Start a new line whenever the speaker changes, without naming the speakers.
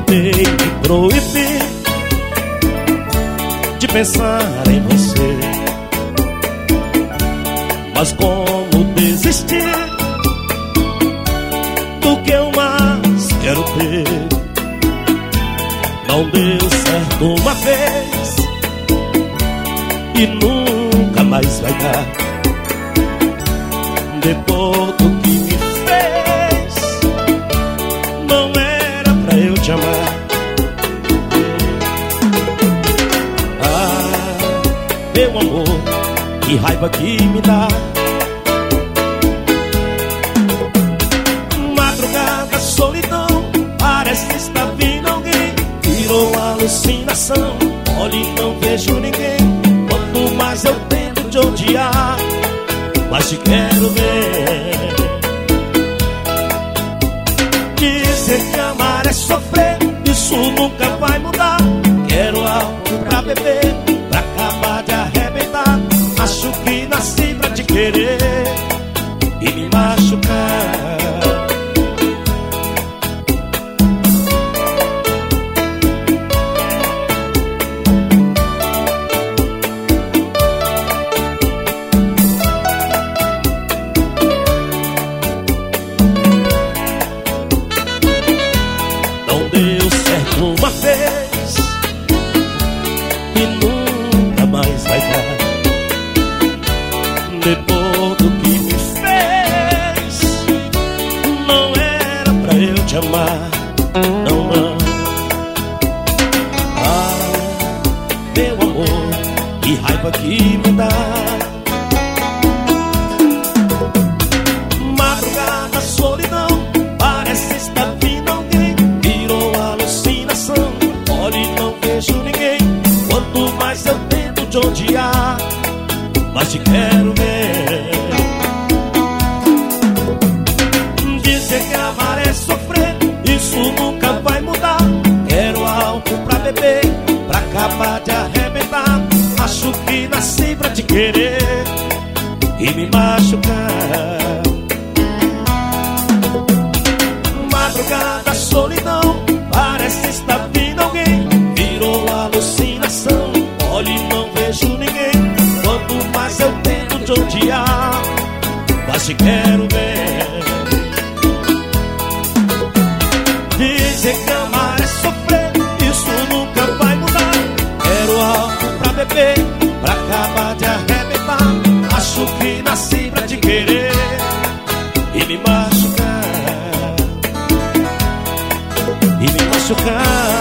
tentei me proibir de pensar em você, mas como desistir do que eu mais quero ter? Não deu certo uma vez e nunca mais vai dar. Depois do que me fez, não era pra eu te amar. Ah, meu amor, que raiva que me dá. Madrugada, solidão, parece estar vindo alguém. Virou alucinação, olha e não vejo ninguém. Quanto mais eu tento te odiar, mas te quero ver. Dizer que amar é sofrer, isso nunca vai mudar. Quero algo pra beber, pra acabar de arrebentar. Acho que nasci pra te querer e me machucar. Deu certo uma vez e nunca mais vai dar. Depois do que me fez, não era pra eu te amar. Não, não. Ah, meu amor, que raiva que me dá. Madrugada, solidão, parece estar vindo alguém. Olha e não vejo ninguém. Quanto mais eu tento te odiar, mas te quero ver. Dizer que amar é sofrer, isso nunca vai mudar. Quero algo pra beber, pra acabar de arrebentar. Acho que nasci pra te querer e me machucar. Madrugada, solidão, parece estar vindo alguém. Virou alucinação, olha e não vejo ninguém. Quanto mais eu tento te odiar, mas te quero ver. Dizer que amar é sofrer, isso nunca vai mudar. Quero algo pra beber, pra acabar de arrebentar. Acho que nasci pra te querer e me machucar. E me machucar.